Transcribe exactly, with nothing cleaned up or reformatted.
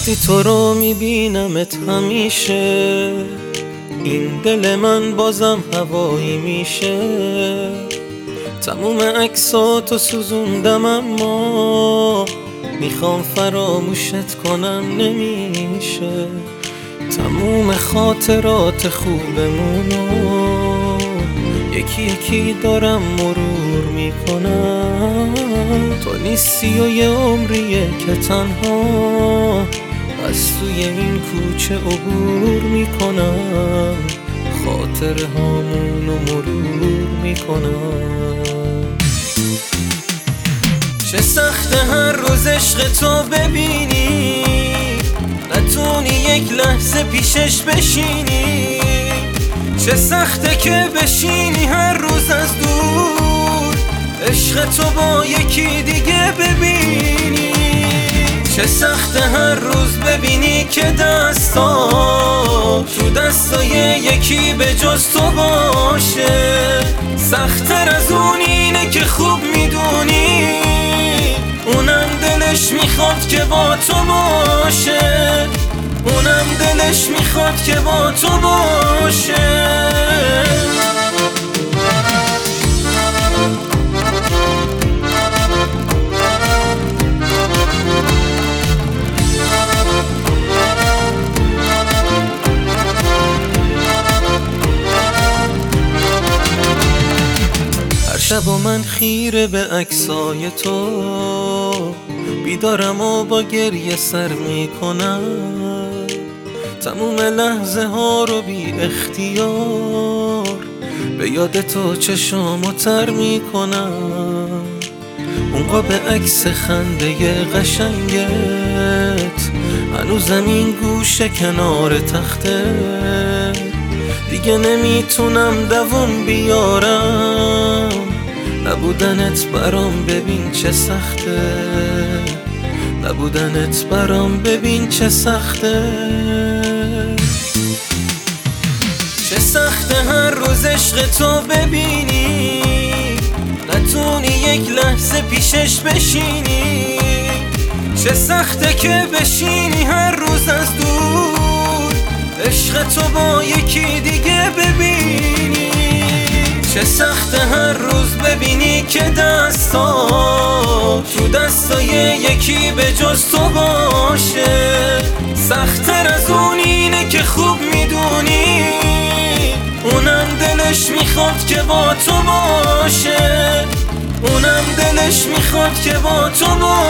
وقتی تو رو میبینمت همیشه این دل من بازم هوایی میشه. تموم عکساتو سوزوندم اما میخوام فراموشت کنم نمیشه. تموم خاطرات خوبمونو یکی یکی دارم مرور میکنم. تو نیستی و یه عمریه که تنها از توی این کوچه عبور میکنم. خاطر هامونو مرور میکنم. چه سخته هر روز عشق تو ببینی، نتونی یک لحظه پیشش بشینی. چه سخته که بشینی هر روز از دور عشق تو با یکی دیگه ببینی. چه سخته هر روز ببینی که دستا تو دستای یکی به جز تو باشه. سخت‌تر از اون اینه که خوب میدونی اونم دلش میخواد که با تو باشه. اونم دلش میخواد که با تو باشه. هر شب و من خیره به عکسای تو بیدارم و با گریه سر میکنم. تموم لحظه ها رو بی اختیار به یاد تو چشامو تر میکنم. اون قاب عکس خنده قشنگت هنوزم این گوشه کنار تخته. دیگه نمیتونم دووم بیارم نبودنت برام، ببین چه سخته. نبودنت برام ببین چه سخته. چه سخته هر روز عشق تو ببینی، نتونی یک لحظه پیشش بشینی. چه سخته که بشینی هر روز از دور عشق تو با یکی دیگه ببینی. چه سخته هر روز ببینی که دستا تو دستای یکی به جز تو باشه. سخت‌تر از اون اینه که خوب میدونی اونم دلش میخواد که با تو باشه. اونم دلش میخواد که با تو باشه.